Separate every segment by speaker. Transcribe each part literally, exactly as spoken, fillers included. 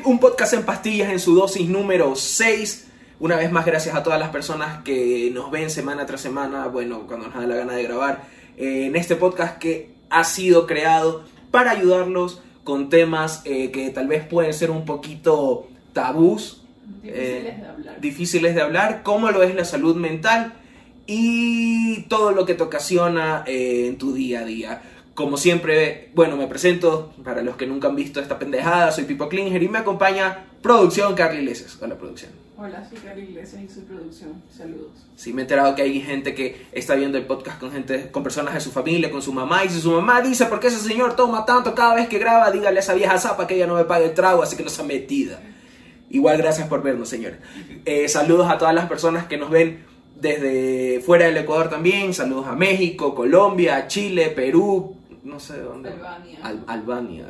Speaker 1: un podcast en pastillas en su dosis número seis. Una vez más, gracias a todas las personas que nos ven semana tras semana, bueno, cuando nos da la gana de grabar, eh, en este podcast que ha sido creado para ayudarlos con temas eh, que tal vez pueden ser un poquito tabús,
Speaker 2: difíciles
Speaker 1: eh,
Speaker 2: de hablar.
Speaker 1: difíciles de hablar, como lo es la salud mental y todo lo que te ocasiona eh, en tu día a día. Como siempre, bueno, me presento, para los que nunca han visto esta pendejada, soy Pipo Klinger y me acompaña producción Carly Iglesias. Hola, producción.
Speaker 2: Hola, soy Carly Iglesias y soy producción. Saludos.
Speaker 1: Sí, me he enterado que hay gente que está viendo el podcast con gente, con personas de su familia, con su mamá, y si su mamá dice, ¿por qué ese señor toma tanto cada vez que graba? Dígale a esa vieja zapa que ella no me pague el trago, así que no sea metida. Igual, gracias por vernos, señor. Eh, saludos a todas las personas que nos ven desde fuera del Ecuador también. Saludos a México, Colombia, Chile, Perú, no sé dónde.
Speaker 2: Albania.
Speaker 1: Al- Albania.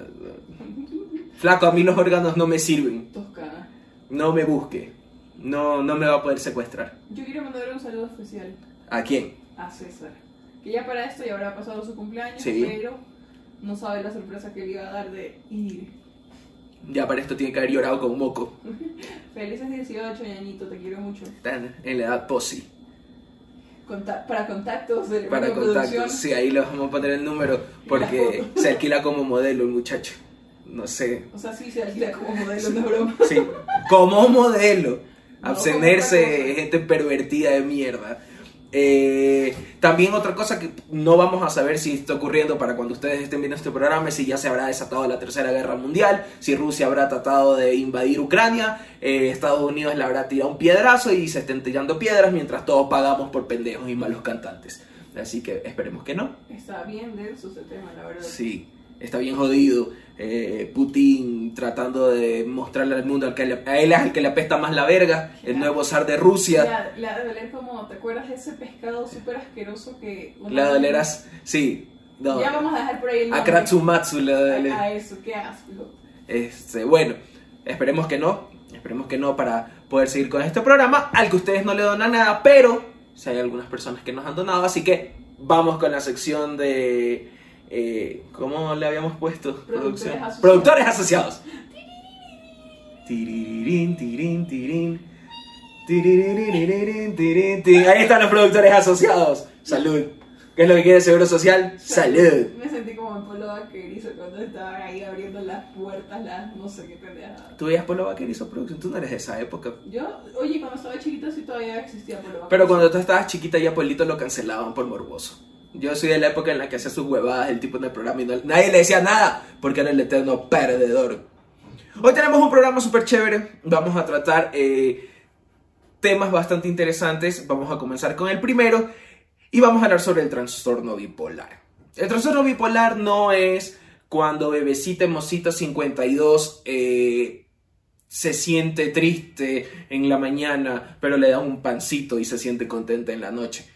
Speaker 1: Flaco, a mí los órganos no me sirven.
Speaker 2: Toscana.
Speaker 1: No me busque. No, no me va a poder secuestrar.
Speaker 2: Yo quiero mandarle un saludo especial
Speaker 1: ¿A quién?
Speaker 2: a César, que ya para esto ya habrá pasado su cumpleaños,
Speaker 1: Sí.
Speaker 2: pero no sabe la sorpresa que le iba a dar de ir.
Speaker 1: Ya para esto tiene que haber llorado con moco.
Speaker 2: Felices dieciocho, ñañito, te quiero mucho.
Speaker 1: Están en la edad posi.
Speaker 2: Conta- para contactos de
Speaker 1: Para
Speaker 2: de producción.
Speaker 1: contactos. Sí, ahí le vamos a poner el número porque
Speaker 2: foto.
Speaker 1: se alquila como modelo el muchacho. No sé.
Speaker 2: O sea, sí se alquila como modelo, no broma.
Speaker 1: Sí, como modelo.
Speaker 2: No,
Speaker 1: Abstenerse,
Speaker 2: como otra cosa.
Speaker 1: gente pervertida de mierda. Eh, también otra cosa que no vamos a saber si está ocurriendo para cuando ustedes estén viendo este programa es si ya se habrá desatado la tercera guerra mundial, si Rusia habrá tratado de invadir Ucrania, eh, Estados Unidos le habrá tirado un piedrazo y se estén tirando piedras mientras todos pagamos por pendejos y malos cantantes. Así que esperemos que no.
Speaker 2: Está bien denso ese tema, la verdad.
Speaker 1: Sí, está bien jodido. Eh, Putin tratando de mostrarle al mundo al que le- a él es el que le apesta más la verga, el nuevo zar de Rusia.
Speaker 2: La, la de doler como, ¿te acuerdas de ese pescado súper asqueroso que... una
Speaker 1: La
Speaker 2: vez-
Speaker 1: doleras, sí. No.
Speaker 2: Ya vamos a dejar por ahí el nombre.
Speaker 1: Akratsumatsu le
Speaker 2: A,
Speaker 1: duele.
Speaker 2: a eso, qué asco.
Speaker 1: Este, bueno, esperemos que no. Esperemos que no para poder seguir con este programa, al que ustedes no le donan nada, pero si hay algunas personas que nos han donado, así que vamos con la sección de... Eh, ¿Cómo le habíamos puesto?
Speaker 2: Productores
Speaker 1: Producción.
Speaker 2: asociados.
Speaker 1: Productores asociados. Tirirín, tirín, tirín. Tiririririn, tirín, tirín. Ahí están los productores asociados. Salud. ¿Qué es lo que quiere Seguro Social? Salud.
Speaker 2: Me sentí como en Polo Vaquerizo cuando estaban ahí abriendo las puertas, las no sé qué pendejada.
Speaker 1: ¿Tú veías Polo Vaquerizo Producción? Tú no eres de esa época.
Speaker 2: Yo, oye, cuando estaba chiquita sí todavía existía Polo Vaquerizo.
Speaker 1: Pero cuando tú estabas chiquita ya Polito lo cancelaban por morboso. Yo soy de la época en la que hacía sus huevadas el tipo en el programa y no- nadie le decía nada porque era el eterno perdedor. Hoy tenemos un programa súper chévere. Vamos a tratar eh, temas bastante interesantes. Vamos a comenzar con el primero y vamos a hablar sobre el trastorno bipolar. El trastorno bipolar no es cuando bebecita Mosita cincuenta y dos eh, se siente triste en la mañana, pero le da un pancito y se siente contenta en la noche.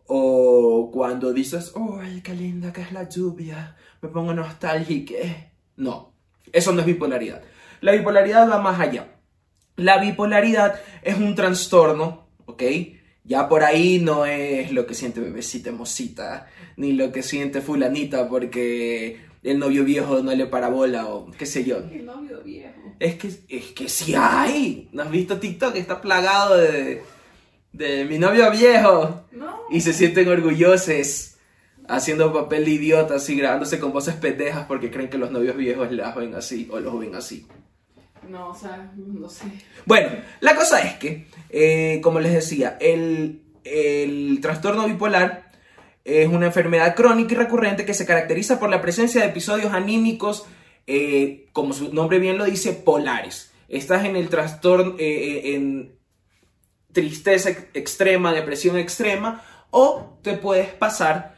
Speaker 1: O cuando dices, ¡ay, qué linda que es la lluvia! Me pongo nostálgica. No, eso no es bipolaridad. La bipolaridad va más allá. La bipolaridad es un trastorno, ¿ok? Ya por ahí no es lo que siente bebecita Mosita, ni lo que siente fulanita porque el novio viejo no le para bola o qué sé yo.
Speaker 2: Qué novio viejo.
Speaker 1: Es que, es que sí hay. ¿No has visto TikTok? Está plagado de, de mi novio viejo.
Speaker 2: No.
Speaker 1: Y se sienten orgullosos haciendo papel de idiotas y grabándose con voces pendejas porque creen que los novios viejos las ven así o los ven así.
Speaker 2: No, o sea, no sé.
Speaker 1: Bueno, la cosa es que, eh, como les decía, el, el trastorno bipolar es una enfermedad crónica y recurrente que se caracteriza por la presencia de episodios anímicos, eh, como su nombre bien lo dice, polares. Estás en el trastorno, eh, en tristeza ex- extrema, depresión extrema, o te puedes pasar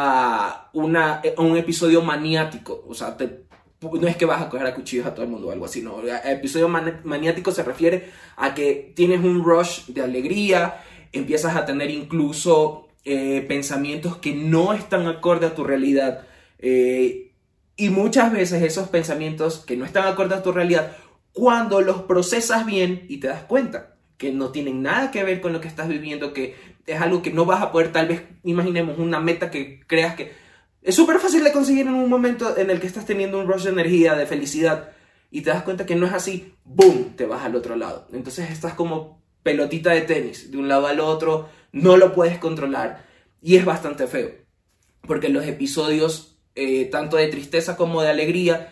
Speaker 1: a, una, a un episodio maniático. O sea, te, no es que vas a coger a cuchillos a todo el mundo o algo así, no. El episodio man- maniático se refiere a que tienes un rush de alegría, empiezas a tener incluso eh, pensamientos que no están acorde a tu realidad. Eh, y muchas veces esos pensamientos que no están acorde a tu realidad, cuando los procesas bien y te das cuenta que no tienen nada que ver con lo que estás viviendo, que es algo que no vas a poder, tal vez, imaginemos una meta que creas que es súper fácil de conseguir en un momento en el que estás teniendo un rush de energía, de felicidad, y te das cuenta que no es así, ¡boom!, te vas al otro lado. Entonces estás como pelotita de tenis, de un lado al otro, no lo puedes controlar y es bastante feo. Porque los episodios, eh, tanto de tristeza como de alegría,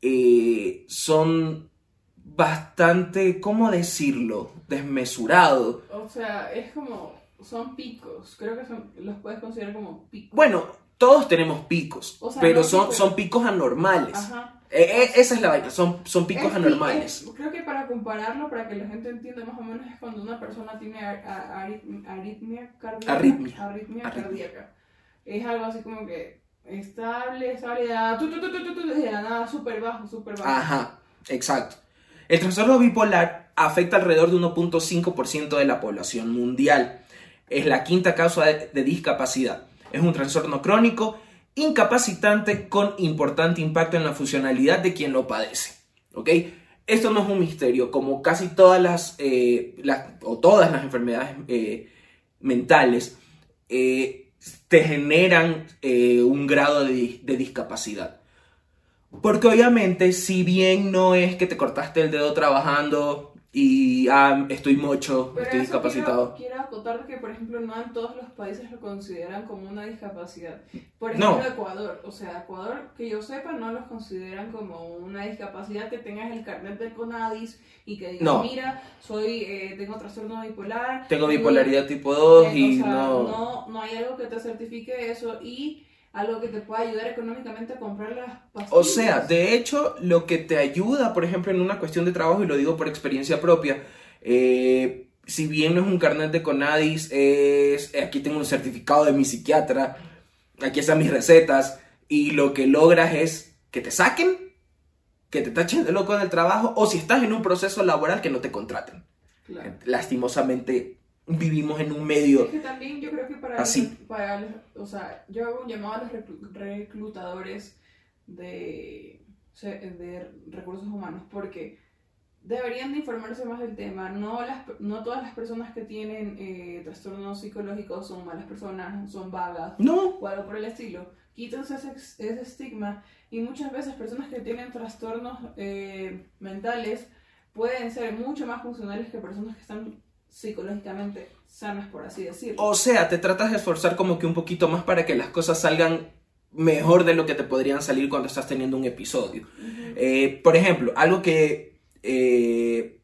Speaker 1: eh, son bastante, ¿cómo decirlo?, desmesurados.
Speaker 2: O sea, es como, son picos, creo que son, los puedes considerar como picos.
Speaker 1: Bueno, todos tenemos picos,
Speaker 2: O sea,
Speaker 1: pero
Speaker 2: no
Speaker 1: son,
Speaker 2: picos.
Speaker 1: son picos anormales.
Speaker 2: Ajá.
Speaker 1: Eh, eh, esa es la vaina, son, son picos
Speaker 2: Es-
Speaker 1: anormales.
Speaker 2: es- creo que para compararlo, para que la gente entienda más o menos, es cuando una persona tiene ar- a- arit- aritmia cardíaca.
Speaker 1: Arritmia.
Speaker 2: Arritmia
Speaker 1: Arritmia.
Speaker 2: cardíaca. Es algo así como que estable, estable, de la, tu, tu, tu, tu, tu, tu, de la nada, súper bajo, súper bajo.
Speaker 1: Ajá, exacto. El trastorno bipolar afecta alrededor de uno punto cinco por ciento de la población mundial. Es la quinta causa de, de discapacidad. Es un trastorno crónico, incapacitante, con importante impacto en la funcionalidad de quien lo padece. ¿Ok? Esto no es un misterio, como casi todas las, eh, las o todas las enfermedades eh, mentales, eh, te generan eh, un grado de, de discapacidad. Porque obviamente, si bien no es que te cortaste el dedo trabajando y ah, estoy mocho,
Speaker 2: Pero
Speaker 1: estoy
Speaker 2: eso
Speaker 1: discapacitado.
Speaker 2: Quiero, quiero acotar que, por ejemplo, no en todos los países lo consideran como una discapacidad. Por ejemplo,
Speaker 1: No.
Speaker 2: Ecuador. O sea, Ecuador, que yo sepa, no los consideran como una discapacidad, que tengas el carnet del CONADIS y que digas,
Speaker 1: No.
Speaker 2: mira, soy, eh, tengo trastorno bipolar.
Speaker 1: Tengo bipolaridad tipo dos
Speaker 2: eh,
Speaker 1: y
Speaker 2: o sea,
Speaker 1: no...
Speaker 2: no... No hay algo que te certifique eso y algo que te pueda ayudar económicamente a comprar las pastillas.
Speaker 1: O sea, de hecho, lo que te ayuda, por ejemplo, en una cuestión de trabajo, y lo digo por experiencia propia, eh, si bien no es un carnet de CONADIS, es, aquí tengo un certificado de mi psiquiatra, aquí están mis recetas, y lo que logras es que te saquen, que te tachen de loco en el trabajo, o si estás en un proceso laboral, que no te contraten.
Speaker 2: Claro.
Speaker 1: Lastimosamente, vivimos en un medio...
Speaker 2: Es que también yo creo que para,
Speaker 1: Así.
Speaker 2: los- para los- o sea, yo hago un llamado a los reclu- reclutadores de, de recursos humanos porque deberían de informarse más del tema. No, las, no todas las personas que tienen eh, trastornos psicológicos son malas personas, son vagas
Speaker 1: No,
Speaker 2: o algo por el estilo. Quítense ese, ese estigma y muchas veces personas que tienen trastornos eh, mentales pueden ser mucho más funcionales que personas que están psicológicamente sanas, por así decirlo.
Speaker 1: o sea, te tratas de esforzar como que un poquito más para que las cosas salgan mejor de lo que te podrían salir cuando estás teniendo un episodio.
Speaker 2: Ujú.
Speaker 1: Eh, por ejemplo, algo que eh,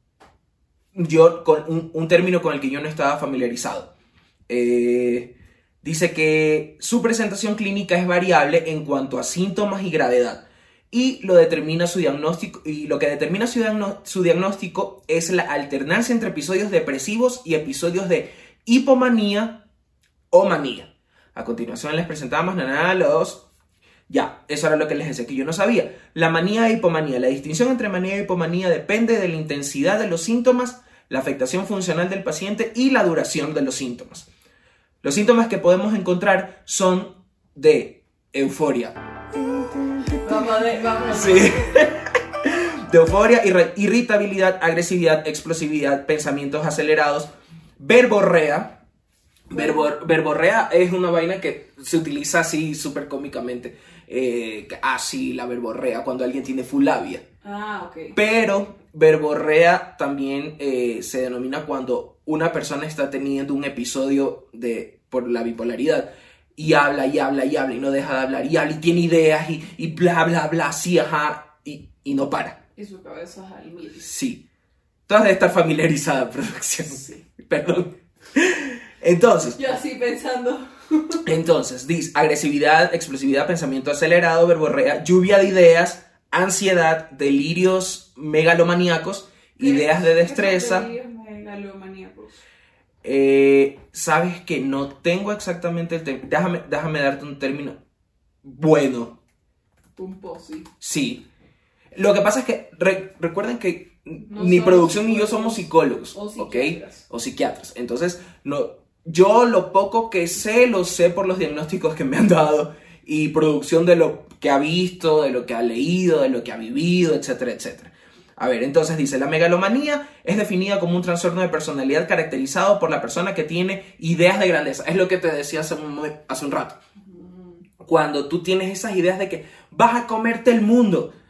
Speaker 1: yo, con un, un término con el que yo no estaba familiarizado, eh, dice que su presentación clínica es variable en cuanto a síntomas y gravedad. Y lo, determina su diagnóstico, y lo que determina su, diagno- su diagnóstico es la alternancia entre episodios depresivos y episodios de hipomanía o manía. A continuación les presentamos nada, los... Ya, eso era lo que les decía, que yo no sabía. La manía e hipomanía. La distinción entre manía e hipomanía depende de la intensidad de los síntomas, la afectación funcional del paciente y la duración de los síntomas. Los síntomas que podemos encontrar son de euforia.
Speaker 2: Vamos de, vamos
Speaker 1: Sí. De euforia, irri- irritabilidad, agresividad, explosividad, pensamientos acelerados, verborrea. Verbor- verborrea es una vaina que se utiliza así súper cómicamente. Eh, así la verborrea cuando alguien tiene fulabia.
Speaker 2: Ah, ok.
Speaker 1: Pero verborrea también eh, se denomina cuando una persona está teniendo un episodio de, por la bipolaridad y habla y habla y habla y no deja de hablar y habla y tiene ideas y, y bla bla bla, sí, ajá, y, y no para.
Speaker 2: Y su cabeza es al mil.
Speaker 1: Sí. Tú has de estar familiarizada, producción.
Speaker 2: Sí.
Speaker 1: Perdón. Entonces,
Speaker 2: Yo así pensando.
Speaker 1: entonces, dice agresividad, explosividad, pensamiento acelerado, verborrea, lluvia de ideas, ansiedad, delirios megalomaníacos, ideas de destreza.
Speaker 2: Esos delirios megalomaníacos.
Speaker 1: Eh, Sabes que no tengo exactamente el término. Déjame, déjame darte un término bueno.
Speaker 2: Pumposi.
Speaker 1: Sí. Lo que pasa es que re- recuerden que
Speaker 2: No
Speaker 1: ni
Speaker 2: somos
Speaker 1: producción ni yo
Speaker 2: psicólogos
Speaker 1: somos psicólogos,
Speaker 2: o
Speaker 1: ¿ok?
Speaker 2: psiquiatras.
Speaker 1: O psiquiatras. Entonces, no, yo lo poco que sé, lo sé por los diagnósticos que me han dado y producción de lo que ha visto, de lo que ha leído, de lo que ha vivido, etcétera, etcétera. A ver, entonces dice, la megalomanía es definida como un trastorno de personalidad caracterizado por la persona que tiene ideas de grandeza. Es lo que te decía hace un, mo- hace un rato.
Speaker 2: Mm.
Speaker 1: Cuando tú tienes esas ideas de que vas a comerte el mundo,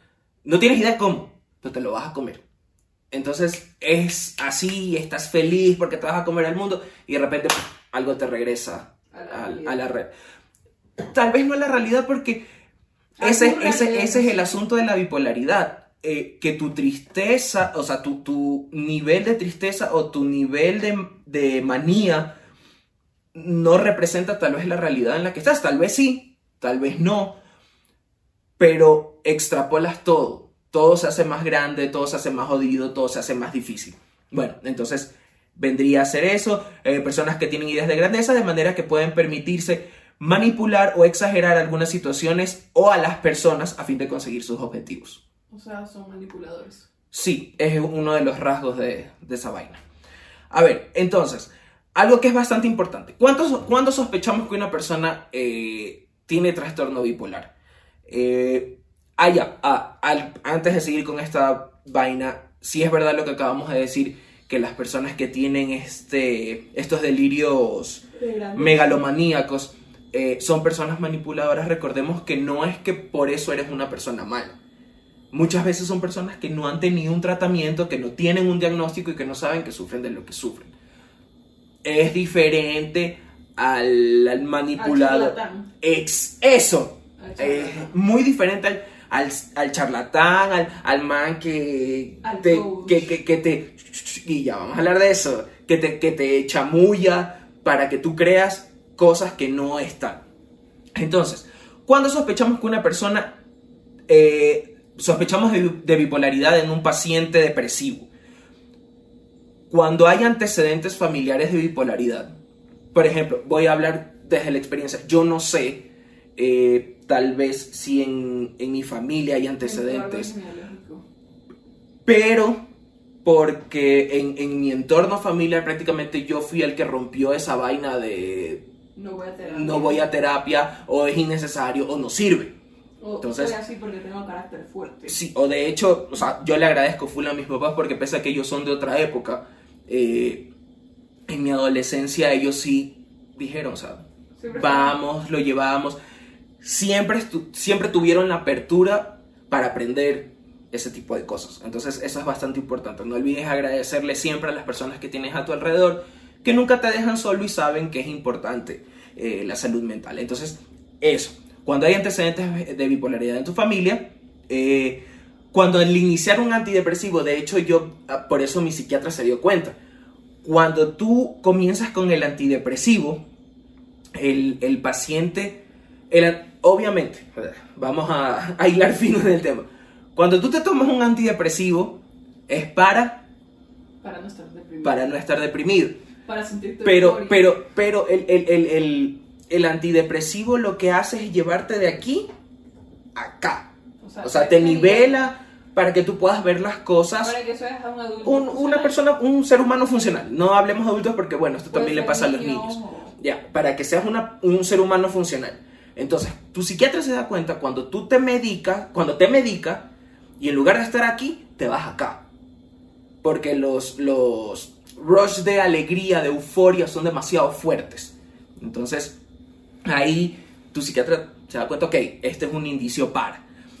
Speaker 1: No tienes idea cómo, pero te lo vas a comer. Entonces es así, estás feliz porque te vas a comer el mundo y de repente ¡pum!, algo te regresa a la, a, a la red. Tal vez no a la realidad porque ese, ese, ese es el asunto de la bipolaridad. Eh, que tu tristeza, o sea, tu, tu nivel de tristeza o tu nivel de, de manía no representa tal vez la realidad en la que estás. Tal vez sí, tal vez no, pero extrapolas todo. Todo se hace más grande, todo se hace más jodido, todo se hace más difícil. Bueno, entonces vendría a ser eso. Eh, personas que tienen ideas de grandeza de manera que pueden permitirse manipular o exagerar algunas situaciones o a las personas a fin de conseguir sus objetivos.
Speaker 2: O sea, son manipuladores.
Speaker 1: Sí, es uno de los rasgos de, de esa vaina. A ver, entonces, algo que es bastante importante. ¿Cuántos, ¿Cuándo sospechamos que una persona eh, tiene trastorno bipolar? Eh, ah, ya, ah, al, antes de seguir con esta vaina, sí es verdad lo que acabamos de decir, que las personas que tienen este, estos delirios megalomaníacos eh, son personas manipuladoras. Recordemos que no es que por eso eres una persona mala. Muchas veces son personas que no han tenido un tratamiento, que no tienen un diagnóstico y que no saben que sufren de lo que sufren. Es diferente al, al manipulador. Ex, eso. Es muy diferente al, al, al charlatán, al, al man que,
Speaker 2: al
Speaker 1: te, que, que, que te... Y ya vamos a hablar de eso. Que te, que te chamulla para que tú creas cosas que no están. Entonces, ¿cuándo sospechamos que una persona... Eh, sospechamos de, de bipolaridad en un paciente depresivo? Cuando hay antecedentes familiares de bipolaridad. Por ejemplo, voy a hablar desde la experiencia. Yo no sé, eh, tal vez si en, en mi familia hay antecedentes. Pero porque en, en mi entorno familiar prácticamente yo fui el que rompió esa vaina de
Speaker 2: no voy a terapia,
Speaker 1: no voy a terapia o es innecesario o no sirve.
Speaker 2: O
Speaker 1: Entonces,
Speaker 2: soy así porque tengo carácter fuerte.
Speaker 1: Sí, o de hecho, o sea, yo le agradezco full a mis papás porque pese a que ellos son de otra época, eh, en mi adolescencia ellos sí dijeron, o sea, siempre vamos, lo llevamos. Siempre, siempre tuvieron la apertura para aprender ese tipo de cosas. Entonces eso es bastante importante. No olvides agradecerle siempre a las personas que tienes a tu alrededor, que nunca te dejan solo y saben que es importante eh, la salud mental. Entonces, eso. Cuando hay antecedentes de bipolaridad en tu familia, eh, cuando al iniciar un antidepresivo, de hecho yo, por eso mi psiquiatra se dio cuenta, cuando tú comienzas con el antidepresivo, el, el paciente, el, obviamente, vamos a, a hilar fino en el tema, cuando tú te tomas un antidepresivo es para,
Speaker 2: para no estar deprimido,
Speaker 1: para no estar deprimido.
Speaker 2: Para sentirte
Speaker 1: pero,
Speaker 2: euforia.
Speaker 1: pero, pero el, el, el, el El antidepresivo lo que hace es llevarte de aquí a acá. O sea, o sea te nivela para que tú puedas ver las cosas.
Speaker 2: Para que seas un adulto.
Speaker 1: Un, una persona, un ser humano funcional. No hablemos de adultos porque, bueno, esto también le pasa a los niños. Ya, para que seas una, un ser humano funcional. Entonces, tu psiquiatra se da cuenta cuando tú te medicas, cuando te medica, y en lugar de estar aquí, te vas acá. Porque los, los rush de alegría, de euforia son demasiado fuertes. Entonces, ahí tu psiquiatra se da cuenta, ok, este es un indicio para.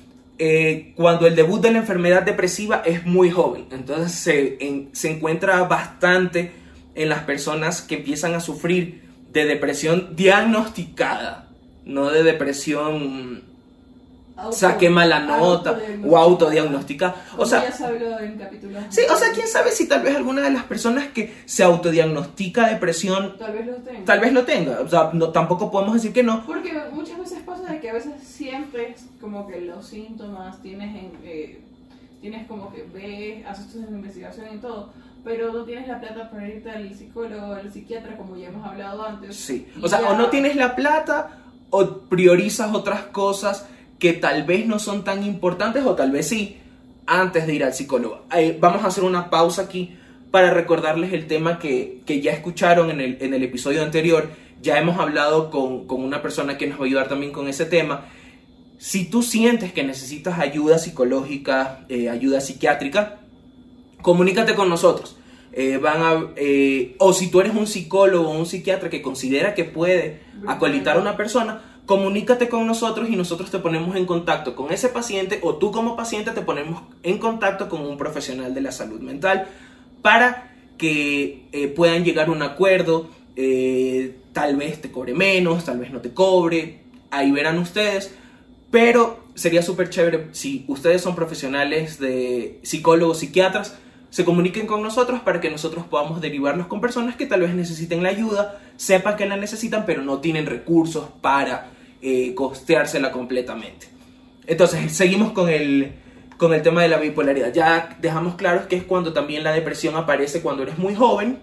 Speaker 1: Eh, cuando el debut de la enfermedad depresiva es muy joven, entonces se, en, se encuentra bastante en las personas que empiezan a sufrir de depresión diagnosticada, no de depresión auto, saqué mala nota o autodiagnosticada. O sea,
Speaker 2: ya se habló en capítulos.
Speaker 1: Sí, o sea, quién sabe si tal vez alguna de las personas que se autodiagnostica depresión
Speaker 2: tal vez lo tenga.
Speaker 1: Tal vez lo tenga. O sea, no, tampoco podemos decir que no.
Speaker 2: Porque muchas veces pasa de que a veces siempre es como que los síntomas tienes en, eh, tienes como que ves, haces tus investigaciones y todo, pero no tienes la plata para irte al psicólogo, al psiquiatra, como ya hemos hablado antes.
Speaker 1: Sí, o sea, ya... o no tienes la plata o priorizas otras cosas que tal vez no son tan importantes o tal vez sí, antes de ir al psicólogo. Eh, vamos a hacer una pausa aquí para recordarles el tema que, que ya escucharon en el, en el episodio anterior. Ya hemos hablado con, con una persona que nos va a ayudar también con ese tema. Si tú sientes que necesitas ayuda psicológica, eh, ayuda psiquiátrica, comunícate con nosotros. Eh, van a, eh, o si tú eres un psicólogo o un psiquiatra que considera que puede acolitar a una persona, comunícate con nosotros y nosotros te ponemos en contacto con ese paciente, o tú como paciente te ponemos en contacto con un profesional de la salud mental para que eh, puedan llegar a un acuerdo. Eh, tal vez te cobre menos, tal vez no te cobre, ahí verán ustedes, pero sería súper chévere si ustedes son profesionales de psicólogos, psiquiatras, se comuniquen con nosotros para que nosotros podamos derivarlos con personas que tal vez necesiten la ayuda, sepan que la necesitan, pero no tienen recursos para eh, costeársela completamente. Entonces, seguimos con el, con el tema de la bipolaridad. Ya dejamos claro que es cuando también la depresión aparece cuando eres muy joven,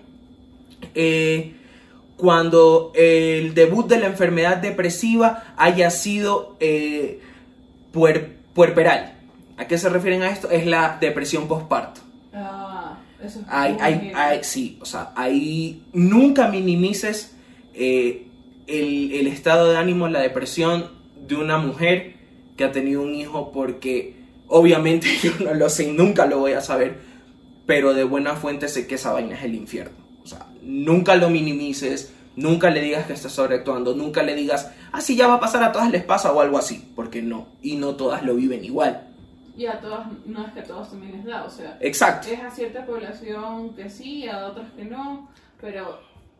Speaker 1: eh, cuando el debut de la enfermedad depresiva haya sido eh, puer, puerperal. ¿A qué se refieren a esto? Es la depresión postparto.
Speaker 2: Ah, eso es
Speaker 1: hay, hay, hay, sí, o sea, ahí nunca minimices eh, el, el estado de ánimo, la depresión de una mujer que ha tenido un hijo, porque obviamente yo no lo sé y nunca lo voy a saber, pero de buena fuente sé que esa vaina es el infierno. O sea, nunca lo minimices, nunca le digas que estás sobreactuando, nunca le digas, ah, sí, ya va a pasar, a todas les pasa o algo así, porque no, y no todas lo viven igual.
Speaker 2: Y a todas, no es que a todos también les da, o sea,
Speaker 1: exacto,
Speaker 2: es a cierta población que sí, a otras que no, pero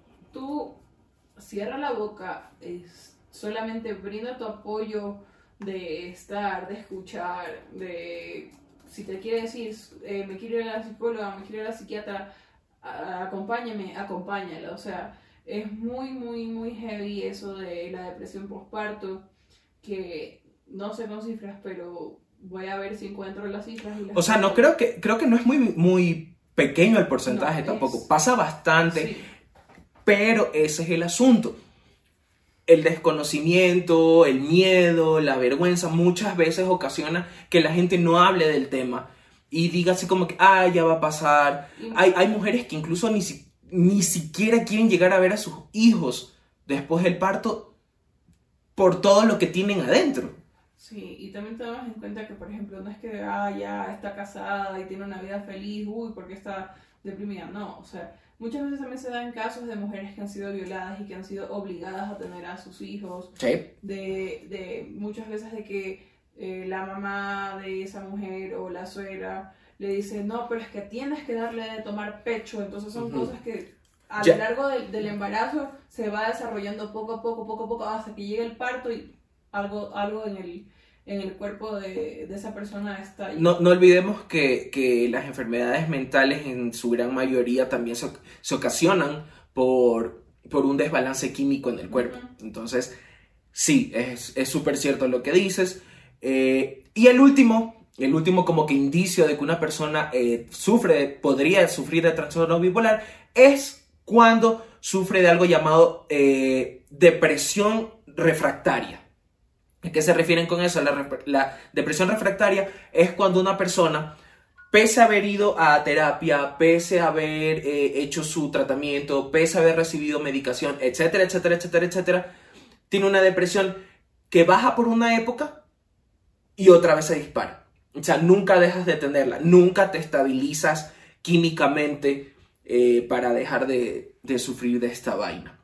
Speaker 2: tú cierra la boca, es, solamente brinda tu apoyo de estar, de escuchar, de si te quiere decir, eh, me quiero ir a la psicóloga, me quiero ir a la psiquiatra, a, acompáñame, acompáñala, o sea, es muy, muy, muy heavy eso de la depresión postparto, que no sé con cifras, pero voy a ver si encuentro las cifras. Y las
Speaker 1: o sea, no creo que, creo que no es muy, muy pequeño el porcentaje
Speaker 2: no,
Speaker 1: tampoco,
Speaker 2: es...
Speaker 1: pasa bastante,
Speaker 2: sí.
Speaker 1: Pero ese es el asunto. El desconocimiento, el miedo, la vergüenza muchas veces ocasiona que la gente no hable del tema y diga así como que, ah, ya va a pasar.
Speaker 2: Y...
Speaker 1: Hay, hay mujeres que incluso ni, si, ni siquiera quieren llegar a ver a sus hijos después del parto por todo lo que tienen adentro.
Speaker 2: Sí, y también tenemos en cuenta que, por ejemplo, no es que ah, ya está casada y tiene una vida feliz, uy, porque está deprimida. No, o sea, muchas veces también se dan casos de mujeres que han sido violadas y que han sido obligadas a tener a sus hijos.
Speaker 1: Sí.
Speaker 2: De, de muchas veces de que eh, la mamá de esa mujer o la suegra le dice, no, pero es que tienes que darle de tomar pecho. Entonces son uh-huh. cosas que a lo largo de, del embarazo se va desarrollando poco a poco, poco a poco, hasta que llega el parto y algo, algo en el... en el cuerpo de, de esa persona está ahí. No,
Speaker 1: no olvidemos que, que las enfermedades mentales en su gran mayoría también se, se ocasionan por, por un desbalance químico en el cuerpo. Uh-huh. Entonces, sí, es súper cierto lo que dices. Eh, y el último, el último como que indicio de que una persona eh, sufre, podría sufrir de trastorno bipolar es cuando sufre de algo llamado eh, depresión refractaria. ¿A qué se refieren con eso? La, la depresión refractaria es cuando una persona, pese a haber ido a terapia, pese a haber eh, hecho su tratamiento, pese a haber recibido medicación, etcétera, etcétera, etcétera, etcétera, tiene una depresión que baja por una época y otra vez se dispara. O sea, nunca dejas de tenerla, nunca te estabilizas químicamente eh, para dejar de, de sufrir de esta vaina.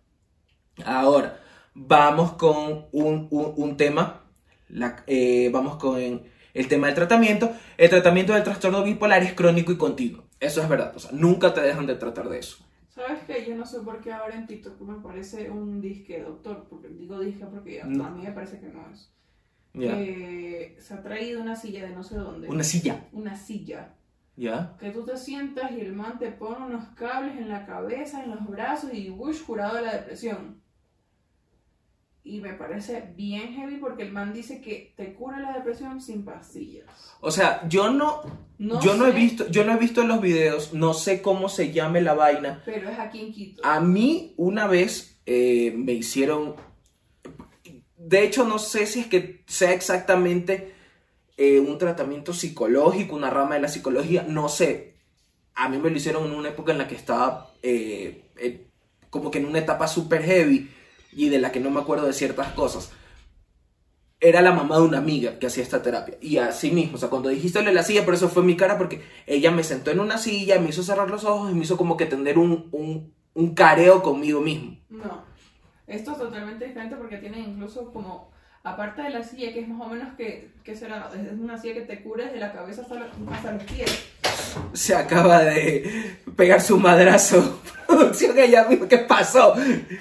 Speaker 1: Ahora, vamos con un, un, un tema, la, eh, vamos con el tema del tratamiento. El tratamiento del trastorno bipolar es crónico y continuo. Eso es verdad, o sea, nunca te dejan de tratar de eso.
Speaker 2: ¿Sabes qué? Yo no sé por qué ahora en TikTok me parece un disque doctor, porque digo disque porque no. A mí me parece que no es. Yeah. Eh, se ha traído una silla de no sé dónde.
Speaker 1: ¿Una silla?
Speaker 2: Una silla.
Speaker 1: ¿Ya? Yeah.
Speaker 2: Que tú te sientas y el man te pone unos cables en la cabeza, en los brazos y Bush curado de la depresión. Y me parece bien heavy porque el man dice que te cura la depresión sin pastillas.
Speaker 1: O sea, yo no, no yo sé. no he visto, yo no he visto los videos, no sé cómo se llame la vaina.
Speaker 2: Pero es aquí en Quito.
Speaker 1: A mí una vez eh, me hicieron, de hecho no sé si es que sea exactamente eh, un tratamiento psicológico, una rama de la psicología, no sé. A mí me lo hicieron en una época en la que estaba eh, eh, como que en una etapa súper heavy y de la que no me acuerdo de ciertas cosas. Era la mamá de una amiga que hacía esta terapia. Y así mismo, o sea, cuando dijiste la silla, por eso fue mi cara, porque ella me sentó en una silla, me hizo cerrar los ojos y me hizo como que tener un, un, un careo conmigo mismo.
Speaker 2: No. Esto es totalmente diferente porque tienen incluso como, aparte de la silla, que es más o menos que, ¿qué será? Es una silla que te cubre desde la cabeza hasta, la, hasta los pies.
Speaker 1: Se acaba de pegar su madrazo. Producción ella misma, ¿qué pasó?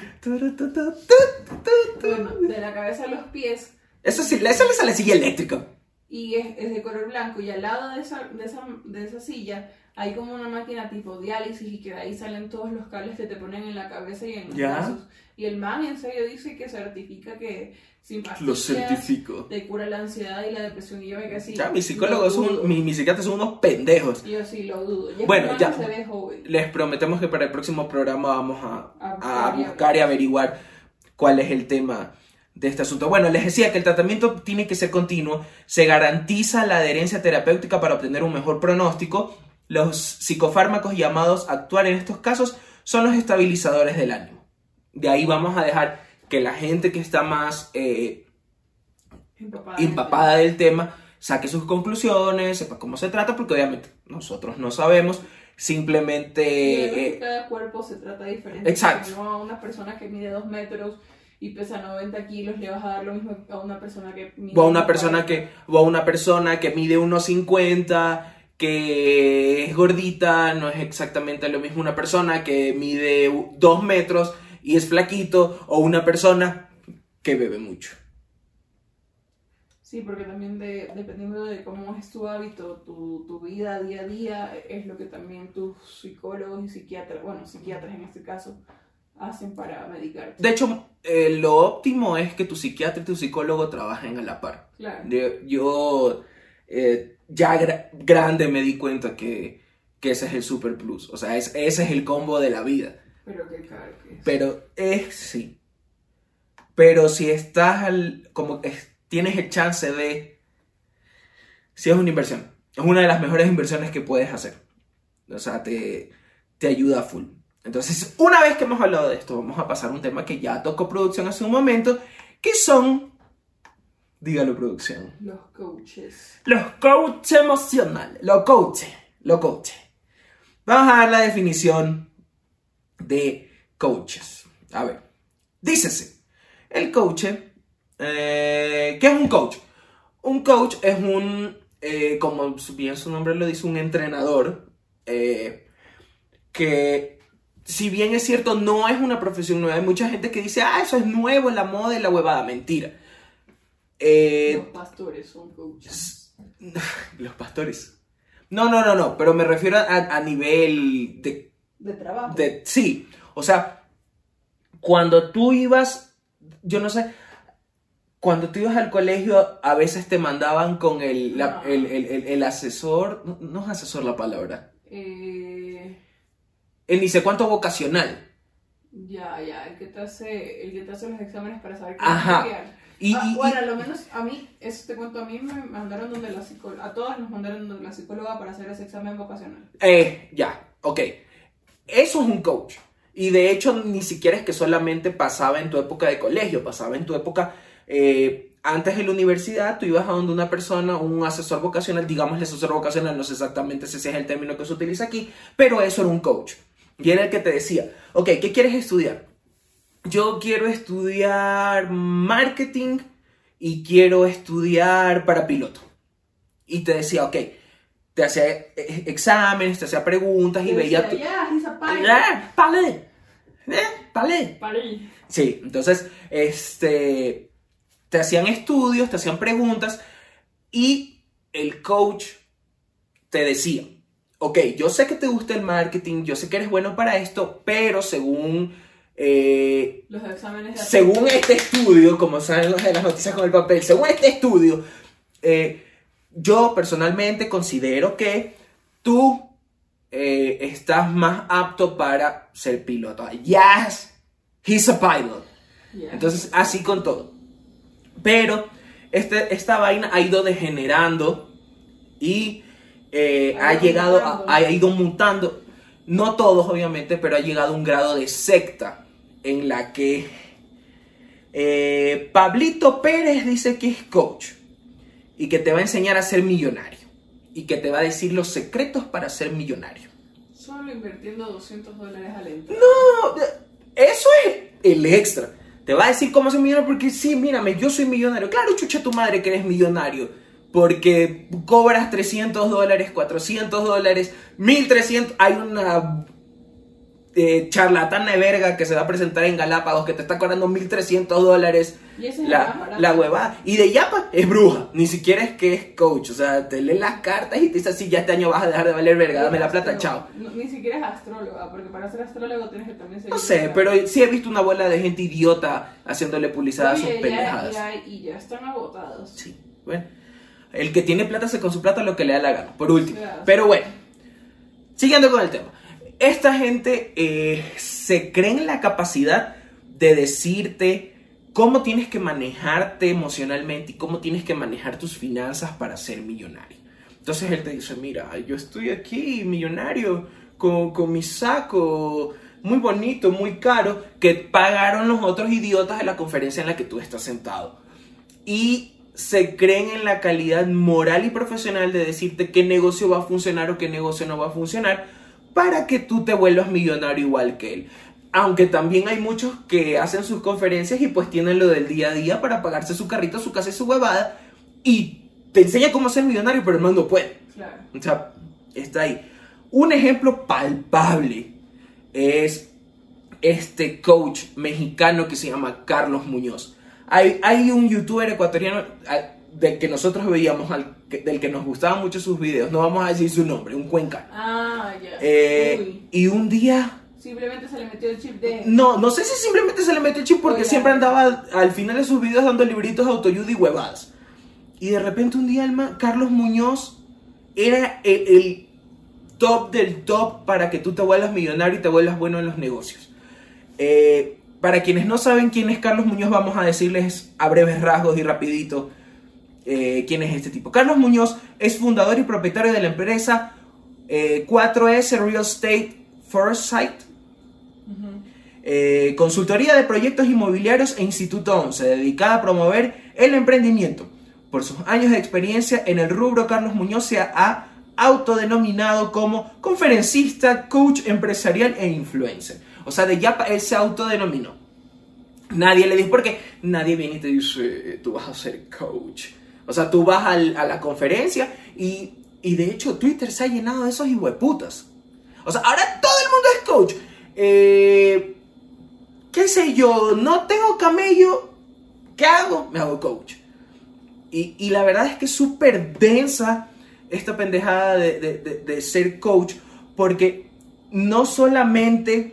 Speaker 2: Bueno, de la cabeza a los pies.
Speaker 1: Eso sí, eso es la silla eléctrica.
Speaker 2: Y es, es de color blanco, y al lado de esa, de, esa, de esa silla hay como una máquina tipo diálisis, y que de ahí salen todos los cables que te ponen en la cabeza y en los
Speaker 1: ¿Ya?
Speaker 2: brazos. Y el man en serio dice que certifica que sin
Speaker 1: Lo
Speaker 2: pastillas
Speaker 1: certifico.
Speaker 2: te cura la ansiedad y la depresión. Y yo me quedé así.
Speaker 1: Ya, mis psicólogos
Speaker 2: lo
Speaker 1: son,
Speaker 2: dudo.
Speaker 1: mis, mis psiquiatras son unos pendejos.
Speaker 2: Y yo sí lo dudo. Y
Speaker 1: Bueno,
Speaker 2: este
Speaker 1: ya.
Speaker 2: man se ve joven.
Speaker 1: Les prometemos que para el próximo programa vamos a,
Speaker 2: A
Speaker 1: a
Speaker 2: buscar y
Speaker 1: buscar y averiguar cuál es el tema de este asunto. Bueno, les decía que el tratamiento tiene que ser continuo, se garantiza la adherencia terapéutica para obtener un mejor pronóstico. Los psicofármacos llamados a actuar en estos casos son los estabilizadores del ánimo. De ahí vamos a dejar que la gente que está más eh,
Speaker 2: Empapada.
Speaker 1: empapada del tema saque sus conclusiones, sepa cómo se trata, porque obviamente nosotros no sabemos, simplemente...
Speaker 2: Y además
Speaker 1: eh,
Speaker 2: que cada cuerpo se trata diferente.
Speaker 1: Exacto.
Speaker 2: No, a una persona que mide dos metros y pesa noventa kilos le vas a dar lo mismo a una persona que mide
Speaker 1: o a una persona
Speaker 2: cuarenta.
Speaker 1: que o a una persona que mide uno cincuenta, que es gordita, no es exactamente lo mismo una persona que mide dos metros y es flaquito, o una persona que bebe mucho.
Speaker 2: Sí, porque también de, dependiendo de cómo es tu hábito, tu, tu vida día a día, es lo que también tus psicólogos y psiquiatras, bueno, psiquiatras en este caso, hacen para medicarte.
Speaker 1: De hecho, eh, lo óptimo es que tu psiquiatra y tu psicólogo trabajen a la par.
Speaker 2: Claro.
Speaker 1: De- yo eh, ya gra- grande me di cuenta que, que ese es el super plus. O sea, es- ese es el combo de la vida.
Speaker 2: Pero qué caro que es.
Speaker 1: Pero es sí. Pero si estás al, como es- tienes el chance de, si es una inversión, es una de las mejores inversiones que puedes hacer. O sea, te, te ayuda full. Entonces, una vez que hemos hablado de esto, vamos a pasar a un tema que ya tocó producción hace un momento, que son, dígalo producción,
Speaker 2: Los coaches.
Speaker 1: los coaches emocionales, los coaches, los coaches. Vamos a dar la definición de coaches. A ver, dícese, el coach, eh, ¿qué es un coach? Un coach es un, eh, como bien su nombre lo dice, un entrenador, eh, que si bien es cierto, no es una profesión nueva. Hay mucha gente que dice, ah, eso es nuevo, la moda y la huevada. Mentira. Eh,
Speaker 2: Los pastores son coaches.
Speaker 1: los pastores. No, no, no, no, pero me refiero a, a nivel de,
Speaker 2: De trabajo.
Speaker 1: de... Sí, o sea, cuando tú ibas, yo no sé, cuando tú ibas al colegio, a veces te mandaban con el, la-
Speaker 2: No.
Speaker 1: el, el, el- el asesor, no, no es asesor la palabra,
Speaker 2: Eh,
Speaker 1: el ni sé cuánto vocacional.
Speaker 2: ya, ya, el que te hace, el que te hace los exámenes para saber qué
Speaker 1: Ajá.
Speaker 2: estudiar.
Speaker 1: Y,
Speaker 2: Ah,
Speaker 1: y- y-
Speaker 2: bueno, a lo menos a mí, eso te cuento, a mí me mandaron donde la psicóloga, a todas nos mandaron donde la psicóloga para hacer ese examen vocacional.
Speaker 1: Eh, ya, ok. Eso es un coach. Y de hecho, ni siquiera es que solamente pasaba en tu época de colegio, pasaba en tu época, eh, antes de la universidad, tú ibas a donde una persona, un asesor vocacional, digámosle asesor vocacional, no sé exactamente si ese es el término que se utiliza aquí, pero eso era un coach. Y era el que te decía, ok, ¿qué quieres estudiar? Yo quiero estudiar marketing y quiero estudiar para piloto. Y te decía, ok, te hacía eh, exámenes, te hacía preguntas y
Speaker 2: Yo
Speaker 1: veía...
Speaker 2: decía,
Speaker 1: tu-
Speaker 2: ya, he's a pilot.
Speaker 1: ¡Ah, palé! ¿Eh? ¡Palé!
Speaker 2: Palí.
Speaker 1: Sí, entonces, este, te hacían estudios, te hacían preguntas y el coach te decía, ok, yo sé que te gusta el marketing, yo sé que eres bueno para esto, pero según, eh,
Speaker 2: Los exámenes de
Speaker 1: según este estudio, como saben los de las noticias con el papel, según este estudio, eh, yo personalmente considero que tú eh, estás más apto para ser piloto. Yes, he's a pilot.
Speaker 2: Ya.
Speaker 1: Entonces, así con todo. Pero este, esta vaina ha ido degenerando y eh,
Speaker 2: Ha
Speaker 1: ha
Speaker 2: ido
Speaker 1: llegado, a-
Speaker 2: mutando.
Speaker 1: ha ido mutando. No todos, obviamente, pero ha llegado a un grado de secta en la que eh, Pablito Pérez dice que es coach y que te va a enseñar a ser millonario y que te va a decir los secretos para ser millonario.
Speaker 2: Solo invirtiendo doscientos dólares al entrada.
Speaker 1: No, eso es el extra. Te va a decir cómo ser millonario porque sí, mírame, yo soy millonario. Claro, chucha tu madre que eres millonario. Porque cobras trescientos dólares, cuatrocientos dólares, mil trescientos. Hay una eh, charlatana de verga que se va a presentar en Galápagos que te está cobrando mil trescientos dólares.
Speaker 2: Y ese es
Speaker 1: La, la huevada. Y de Yapa es bruja. Ni siquiera es que es coach. O sea, te lee las cartas y te dice así, ya este año vas a dejar de valer verga, dame la plata, chao.
Speaker 2: No, ni siquiera es astróloga, porque para ser astrólogo tienes que también ser...
Speaker 1: No sé, pero sí he visto una bola de gente idiota haciéndole publicidad a sus
Speaker 2: Oye,
Speaker 1: pendejadas.
Speaker 2: ya, ya, y ya están agotados.
Speaker 1: Sí, bueno. El que tiene plata hace con su plata lo que le da la gana, por último.
Speaker 2: Claro.
Speaker 1: Pero bueno, siguiendo con el tema. Esta gente eh, se cree en la capacidad de decirte cómo tienes que manejarte emocionalmente y cómo tienes que manejar tus finanzas para ser millonario. Entonces él te dice, mira, yo estoy aquí millonario con, con mi saco muy bonito, muy caro, que pagaron los otros idiotas de la conferencia en la que tú estás sentado. Y se creen en la calidad moral y profesional de decirte qué negocio va a funcionar o qué negocio no va a funcionar para que tú te vuelvas millonario igual que él. Aunque también hay muchos que hacen sus conferencias y pues tienen lo del día a día para pagarse su carrito, su casa y su huevada y te enseña cómo ser millonario, pero no, no puede.
Speaker 2: Claro.
Speaker 1: O sea, está ahí. Un ejemplo palpable es este coach mexicano que se llama Carlos Muñoz. Hay, hay un youtuber ecuatoriano del que nosotros veíamos, al, del que nos gustaban mucho sus videos, no vamos a decir su nombre, un cuencano.
Speaker 2: Ah, ya.
Speaker 1: Eh, y un día...
Speaker 2: Simplemente se le metió el chip de...
Speaker 1: No, no sé si simplemente se le metió el chip porque
Speaker 2: Oiga.
Speaker 1: siempre andaba al final de sus videos dando libritos de autoayuda y huevadas. Y de repente un día el man, Carlos Muñoz era el, el top del top para que tú te vuelvas millonario y te vuelvas bueno en los negocios. Eh... Para quienes no saben quién es Carlos Muñoz, vamos a decirles a breves rasgos y rapidito eh, quién es este tipo. Carlos Muñoz es fundador y propietario de la empresa eh, cuatro ese Real Estate Foresight, uh-huh. eh, consultoría de proyectos inmobiliarios e Instituto once, dedicada a promover el emprendimiento. Por sus años de experiencia en el rubro, Carlos Muñoz se ha autodenominado como conferencista, coach empresarial e influencer. O sea, de Yapa él se autodenominó. Nadie le dijo, porque nadie viene y te dice, tú vas a ser coach. O sea, tú vas al, a la conferencia y, y de hecho Twitter se ha llenado de esos hijueputas. O sea, ahora todo el mundo es coach. Eh, ¿Qué sé yo? No tengo camello. ¿Qué hago? Me hago coach. Y, y la verdad es que es súper densa esta pendejada de, de, de, de ser coach, porque no solamente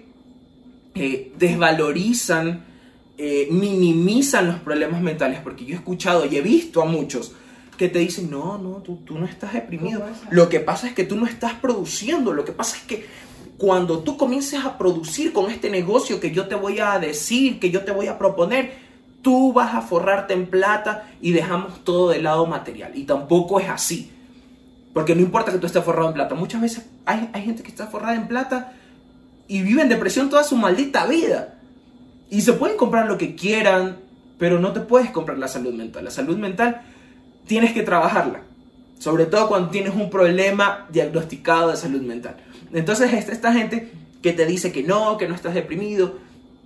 Speaker 1: eh, desvalorizan, eh, minimizan los problemas mentales, porque yo he escuchado y he visto a muchos que te dicen, no, no, tú, tú no estás deprimido. Lo que pasa es que tú no estás produciendo, lo que pasa es que cuando tú comiences a producir con este negocio que yo te voy a decir, que yo te voy a proponer, tú vas a forrarte en plata y dejamos todo del lado material. Y tampoco es así. Porque no importa que tú estés forrado en plata. Muchas veces hay, hay gente que está forrada en plata y vive en depresión toda su maldita vida. Y se pueden comprar lo que quieran, pero no te puedes comprar la salud mental. La salud mental tienes que trabajarla. Sobre todo cuando tienes un problema diagnosticado de salud mental. Entonces esta, esta gente que te dice que no, que no estás deprimido,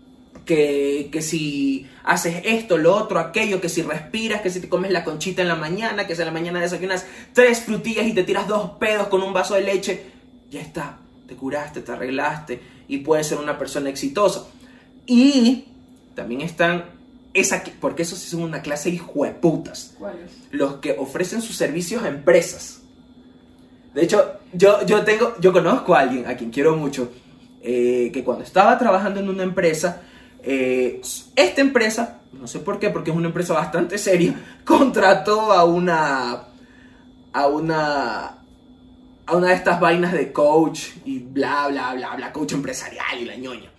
Speaker 1: que, que si haces esto, lo otro, aquello, que si respiras, que si te comes la conchita en la mañana, que si en la mañana desayunas tres frutillas y te tiras dos pedos con un vaso de leche, ya está, te curaste, te arreglaste y puedes ser una persona exitosa. Y también están, esa, porque esos sí son una clase de hijueputas.
Speaker 2: ¿Cuáles?
Speaker 1: Los que ofrecen sus servicios a empresas. De hecho, yo, yo, tengo, yo conozco a alguien a quien quiero mucho, eh, que cuando estaba trabajando en una empresa, eh, esta empresa, no sé por qué, porque es una empresa bastante seria, contrató a una a una a una de estas vainas de coach y bla bla bla bla, coach empresarial y la ñoña.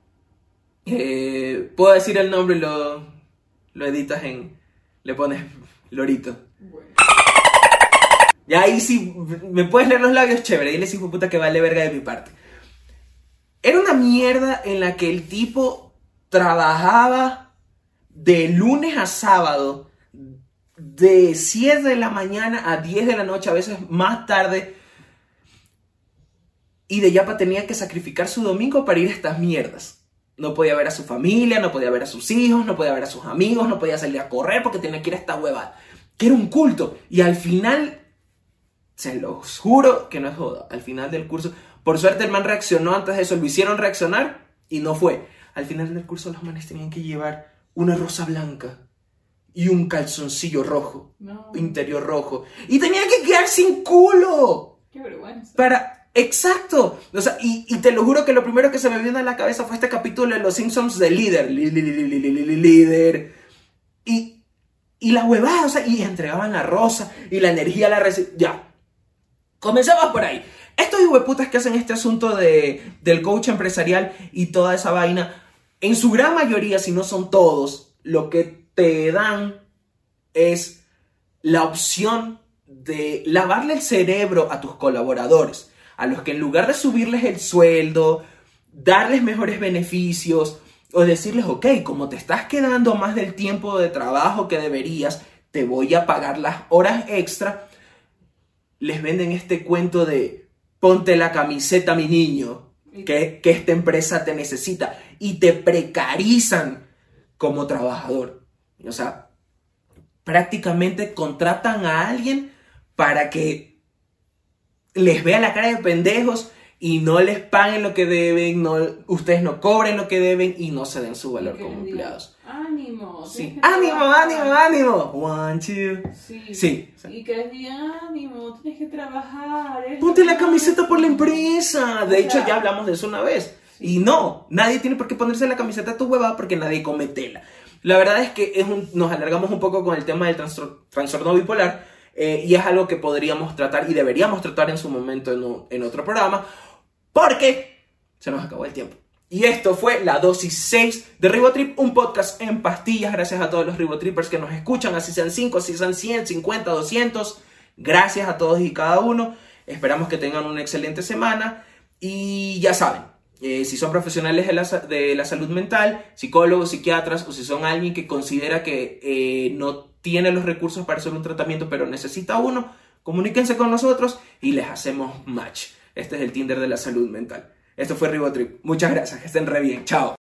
Speaker 1: Eh, puedo decir el nombre y lo, lo editas en, le pones Lorito.
Speaker 2: Bueno.
Speaker 1: Y ahí sí, me puedes leer los labios, chévere, dile hijo puta que vale verga de mi parte. Era una mierda en la que el tipo trabajaba de lunes a sábado, de siete de la mañana a diez de la noche, a veces más tarde, y de Yapa tenía que sacrificar su domingo para ir a estas mierdas. no podía ver a su familia, no podía ver a sus hijos, no podía ver a sus amigos, no podía salir a correr porque tenía que ir a esta huevada. Que era un culto. Y al final, se los juro que no es joda, al final del curso, por suerte el man reaccionó antes de eso, lo hicieron reaccionar y no fue. Al final del curso los manes tenían que llevar una rosa blanca y un calzoncillo rojo,
Speaker 2: No.
Speaker 1: interior rojo. Y tenían que quedar sin culo.
Speaker 2: Qué vergüenza.
Speaker 1: Para, exacto. O sea, y, y te lo juro que lo primero que se me vino a la cabeza fue este capítulo de Los Simpsons de Líder. Li- li- li- li- li- li- li- Líder. Y, y la huevada, o sea, y entregaban la rosa y la energía la recibían. Ya. Comencemos por ahí. Estos hijueputas que hacen este asunto de, del coach empresarial y toda esa vaina, en su gran mayoría, si no son todos, lo que te dan es la opción de lavarle el cerebro a tus colaboradores, a los que en lugar de subirles el sueldo, darles mejores beneficios o decirles, ok, como te estás quedando más del tiempo de trabajo que deberías, te voy a pagar las horas extra, les venden este cuento de ponte la camiseta, mi niño, que, que esta empresa te necesita, y te precarizan como trabajador. O sea, prácticamente contratan a alguien para que les vea la cara de pendejos y no les paguen lo que deben, no, ustedes no cobren lo que deben y no se den su valor como empleados.
Speaker 2: Ánimo.
Speaker 1: Sí. Ánimo, ánimo, ánimo. One, two.
Speaker 2: Sí.
Speaker 1: Sí.
Speaker 2: Y que les digan, ánimo, tienes que trabajar. eres
Speaker 1: Ponte la
Speaker 2: máximo".
Speaker 1: camiseta por la empresa. De
Speaker 2: O
Speaker 1: hecho,
Speaker 2: sea,
Speaker 1: ya hablamos de eso una vez. Y no, nadie tiene por qué ponerse la camiseta a tu huevada porque nadie come tela. La verdad es que es un, nos alargamos un poco con el tema del trastor- trastorno bipolar eh, y es algo que podríamos tratar y deberíamos tratar en su momento en, un- en otro programa porque se nos acabó el tiempo. Y esto fue la dosis seis de Ribotrip, un podcast en pastillas. Gracias a todos los Ribotrippers que nos escuchan, así sean cinco, así sean cien, cincuenta, doscientos. Gracias a todos y cada uno. Esperamos que tengan una excelente semana. Y ya saben, eh, si son profesionales de la, de la salud mental, psicólogos, psiquiatras, o si son alguien que considera que eh, no tiene los recursos para hacer un tratamiento, pero necesita uno, comuníquense con nosotros y les hacemos match. Este es el Tinder de la salud mental. Esto fue Ribotrip. Muchas gracias, que estén re bien. Chao.